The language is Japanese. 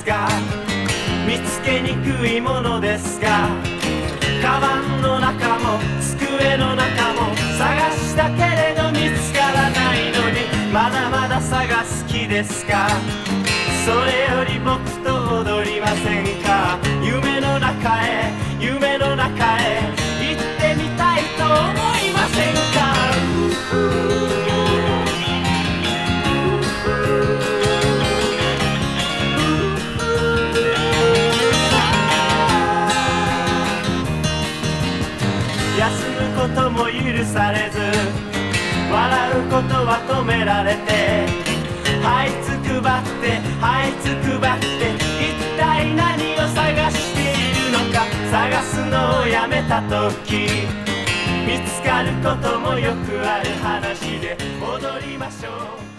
か。見つけにくいものですが、カバンの中も机の中も探したけれど見つからないのに、まだまだ探す気ですか。それより僕と踊りませんか。夢の中へ夢の中へ行ってみたいと思いませんか。休むことも許されず、笑うことは止められて、這いつくばって這いつくばって、一体何を探しているのか。探すのをやめた時、見つかることもよくある話で、踊りましょう。